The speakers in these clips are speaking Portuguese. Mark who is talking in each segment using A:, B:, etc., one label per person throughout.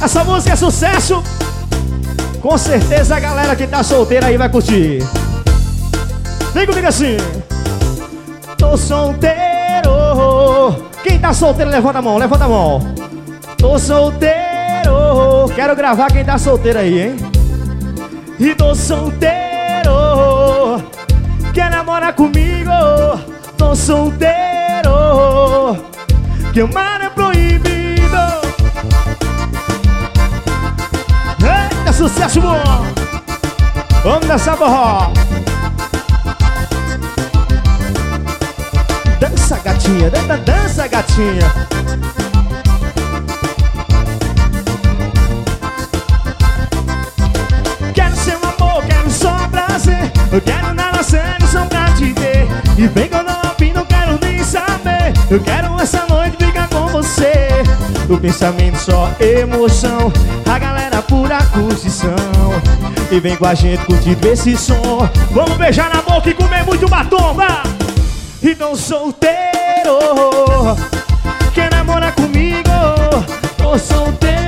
A: Essa música é sucesso. Com certeza a galera que tá solteira aí vai curtir. Vem comigo assim. Tô solteiro. Quem tá solteiro, levanta a mão, levanta a mão. Tô solteiro. Quero gravar quem tá solteiro aí, hein? E tô solteiro. Quer namorar comigo? Tô solteiro. Que amar é proibido. Eita, sucesso bom. Vamos dançar forró. Dança, gatinha, dança, gatinha. Quero seu amor, quero só prazer. Eu quero nada sério só pra te ter. E vem que eu não opino, não quero nem saber. Eu quero essa noite ficar com você. O pensamento só emoção, a galera pura curtição. E vem com a gente curtindo esse som. Vamos beijar na boca e comer muito batom, vá! E tô solteiro. Quer namorar comigo? Tô solteiro.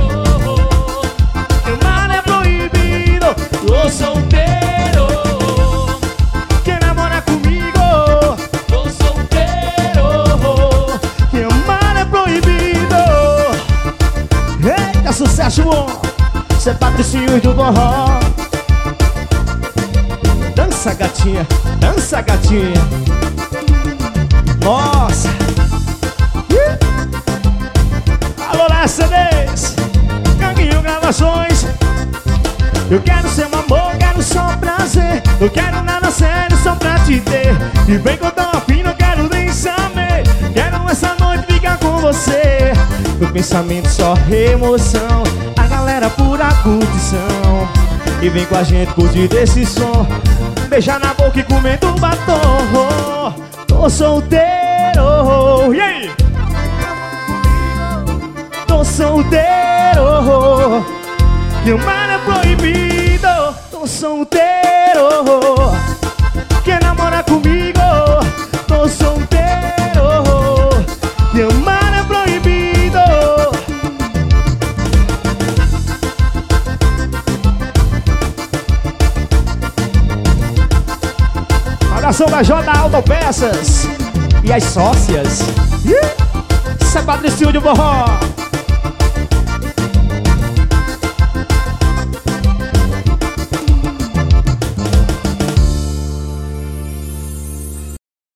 A: Amar é proibido. Tô solteiro. Quer namorar comigo? Tô solteiro. Que amar é proibido. Eita, sucesso bom. Cê é Patricinho do forró. Dança, gatinha, dança, gatinha. Nossa. Alô, Mercedes, Canguinho Gravações. Eu quero seu amor, quero só prazer. Eu quero nada sério só pra te ter. E vem que eu tô afim, não quero nem saber. Quero essa noite ficar com você. Meu pensamento só emoção, a galera pura curtição. E vem com a gente curtir desse som. Beijar na boca e comendo batom. Tô solteiro. E aí? Tô solteiro. Que o mar é proibido. Tô solteiro. Quer namorar comigo? Tô solteiro. Que o mar é proibido. Abração da J Autopeças e as sócias. Isso é Patricinho de forró.